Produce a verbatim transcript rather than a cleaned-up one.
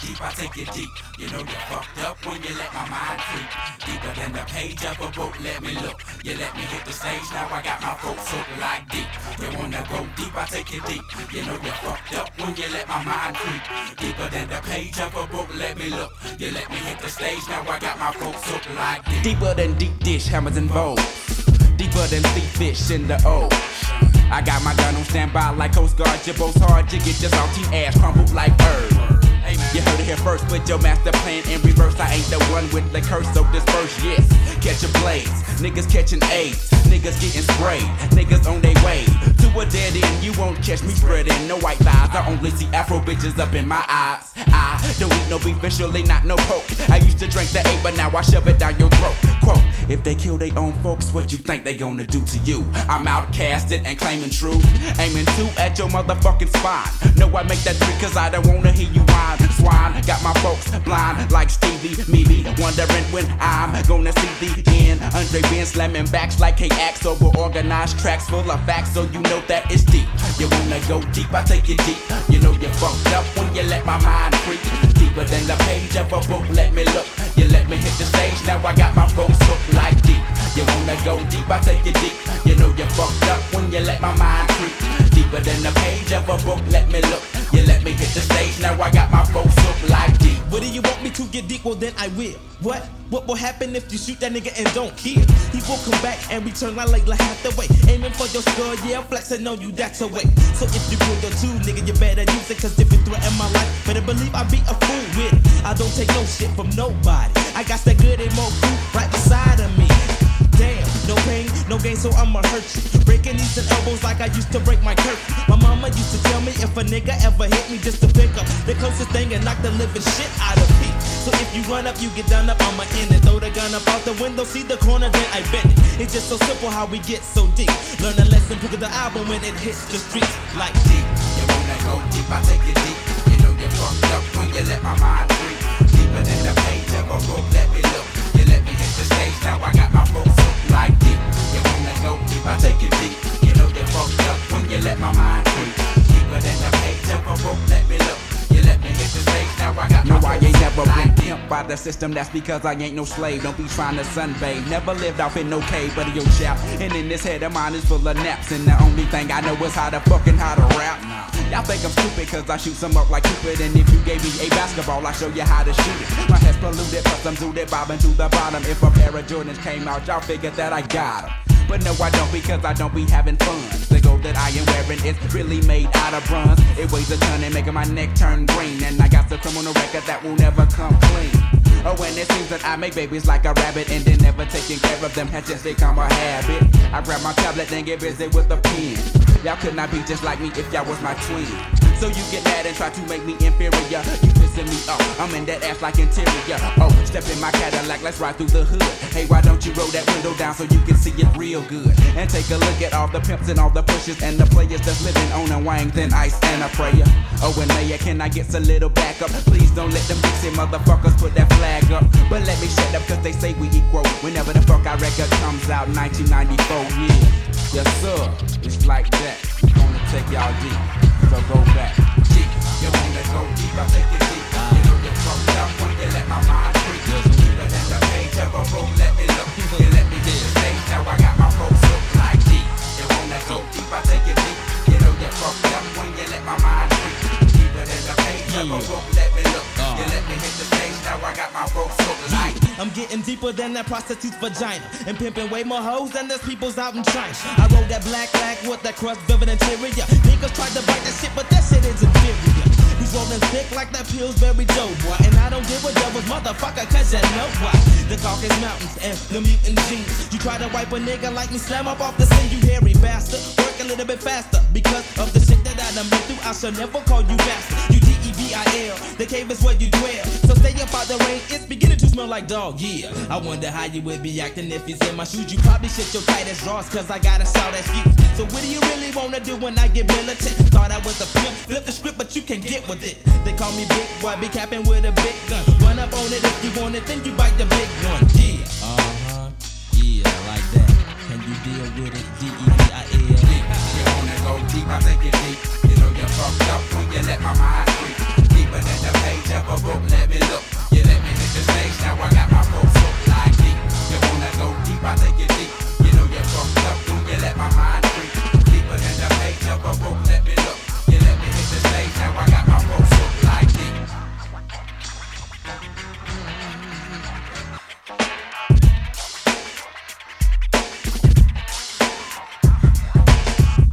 deep, I take it deep. You know you're fucked up when you let my mind creep. Deeper than the page of a book, let me look. You let me hit the stage, now I got my folks hooked like deep. You wanna go deep, I take it deep. You know you're fucked up when you let my mind creep. Deeper than the page of a book, let me look. You let me hit the stage, now I got my folks hooked like deep. Deeper than deep dish, hammers and bowls. Deeper than sea fish in the O. I got my gun on standby like Coast Guard. Jibbo's hard, you get your salty ass crumbled like herb. You heard it here first, put your master plan in reverse. I ain't the one with the curse, so disperse, yes. Catch a blaze, niggas catching AIDS, niggas getting sprayed, niggas on their way to a dead end. You won't catch me spreading no white lies. I only see Afro bitches up in my eyes. I don't eat no beef, visually not no coke. I used to drink the eight, but now I shove it down your throat. Quote, if they kill their own folks, what you think they gonna do to you? I'm outcasted and claiming true, aiming two at your motherfucking spine. No, I make that three cause I don't wanna hear you whine. Swine, got my folks blind like Stevie. Me be wondering when I'm gonna see the end. Andre Ben slamming backs like K-Ax over organized tracks full of facts, so you know that it's deep. You wanna go deep, I take you deep. You know you're fucked up when you let my mind creep. Deeper than the page of a book, let me look. You let me hit the stage, now I got my folks hooked like deep. You wanna go deep, I take you deep. You know you're fucked up when you let my mind creep. Deeper than the page of a book, let me look. You let me hit the stage, now I got my folks hooked like deep. What do you want me to get deep? Well then I will. What? What will happen if you shoot that nigga and don't kill? He will come back and return like Layla Hathaway. Aiming for your skull, yeah, flexing on you, that's a way. So if you pull your two, nigga, you better use it. Cause if you threaten my life, better believe I be a fool with it. I don't take no shit from nobody. I got that good emo crew right beside of me. Damn, no pain, no gain, so I'ma hurt you. Breaking knees and elbows like I used to break my curtain. My mama used to tell me if a nigga ever hit me just to pick up the closest thing and knock the living shit out of me. So if you run up, you get done up, I'ma end it. Throw the gun up out the window, see the corner, then I bend it. It's just so simple how we get so deep. Learn a lesson, pick up the album when it hits the streets like deep. You wanna go deep, I take it deep. You know you're fucked up when you let my mind creep. Deeper than the page of a book, let me look. You let me hit the stage, now I got my folks hooked like deep. You wanna go deep, I take it deep. You know you're fucked up when you let my mind creep. Deeper than the page of a book, let me look. You let me hit the stage, now I got no, my I ain't never been pimped by the system, that's because I ain't no slave. Don't be trying to sunbathe. Never lived off in no cave, but your chap. And in this head of mine is full of naps. And the only thing I know is how to fucking how to rap. Y'all think I'm stupid cause I shoot some up like Cupid. And if you gave me a basketball, I'll show you how to shoot it. My head's polluted cause I'm zooted, bobbing to the bottom. If a pair of Jordans came out, y'all figured that I got 'em. But no, I don't because I don't be having fun. The gold that I am wearing is really made out of bronze. It weighs a ton and making my neck turn green. And I got the criminal record that will never come clean. Oh, and it seems that I make babies like a rabbit, and then never taking care of them has just become a habit. I grab my tablet and get busy with a pen. Y'all could not be just like me if y'all was my twin. So you get mad and try to make me inferior. You pissing me off, I'm in that ass like interior. Oh, step in my Cadillac, let's ride through the hood. Hey, why don't you roll that window down so you can see it real good? And take a look at all the pimps and all the pushes and the players that's living on a wang, thin ice and a prayer. Oh, and Leia, can I get a little backup? Please don't let them Dixie motherfuckers put that flag up. But let me shut up cause they say we equal. Whenever the fuck our record comes out, nineteen ninety-four, yeah. Yes sir, it's like that. Gonna take y'all deep, so go back. Deep, you wanna go deep, I take it deep. You know you're fucked up when you let my mind creep. Deeper than the page of a book, let me look. You let me hit the stage, now I got my folks hooked like deep. You wanna go deep, I take it deep. You know you're fucked up when you let my mind creep. Deeper than the page of a book, let me look. You let me hit the stage, now I got my folks hooked like deep. I'm getting deeper than that prostitute's vagina, and pimping way more hoes than there's people's out in China. I roll that black black with that crust velvet interior. Niggas tried to bite that shit, but that shit is inferior. He's rolling thick like that Pillsbury Joe, boy. And I don't deal with devils, motherfucker, cause you know why. The Caucasus Mountains and the mutant genes. You try to wipe a nigga like me, slam up off the scene, you hairy bastard. Work a little bit faster, because of the shit that I done been through, I shall never call you bastard. You D E V I L, the cave is where you dwell. So stay up out the rain, it's beginning to smell like dog, yeah. I wonder how you would be acting if you in my shoes. You probably shit your tightest drawers, cause I got a shout at you. So what do you really wanna do when I get militant? Thought I was a pimp, flip the script, but you can't get with it. They call me big boy, be capping with a big gun. Run up on it if you want it, then you bite the big one, yeah. Uh-huh, yeah, like that. Can you deal with it, D E